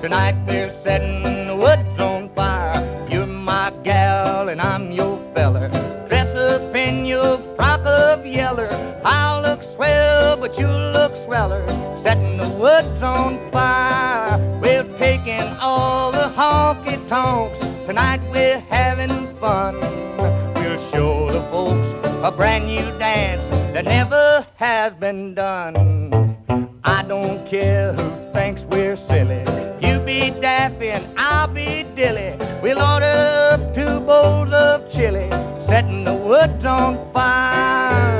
Tonight we're setting the woods on fire. You're my gal and I'm your feller. Dress up in your frock of yeller. I'll look swell, but you look sweller. Setting the woods on fire. We're taking all the honky-tonks. Tonight we're having fun. We'll show the folks a brand new dance that never has been done. I don't care who thinks we're silly. You be Daffy and I'll be Dilly. We'll order up 2 bowls of chili, setting the woods on fire.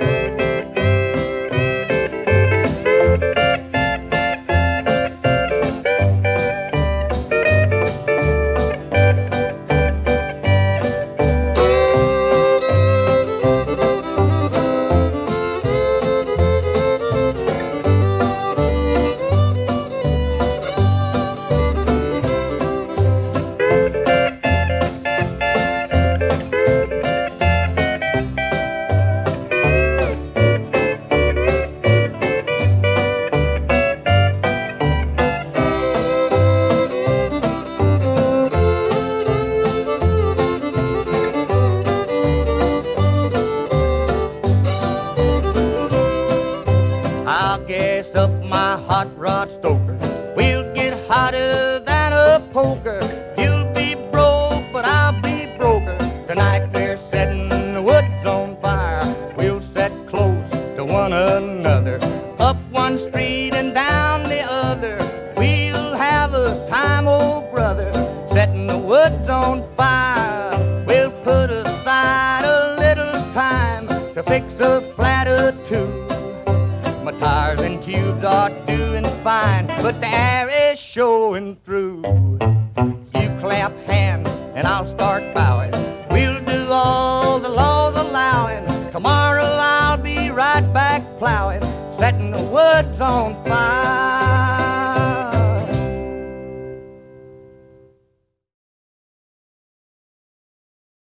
I'll gas up my hot rod stoker. We'll get hotter than a poker. You'll be broke, but I'll be broker. Tonight we're setting the woods on fire. We'll set close to one another, up one street and down the other. We'll have a time, old brother, setting the woods on fire. We'll put aside a little time to fix a flat or two. My tires and tubes are doing fine, but the air is showing through. You clap hands and I'll start bowing. We'll do all the laws allowing. Tomorrow I'll be right back plowing, setting the woods on fire.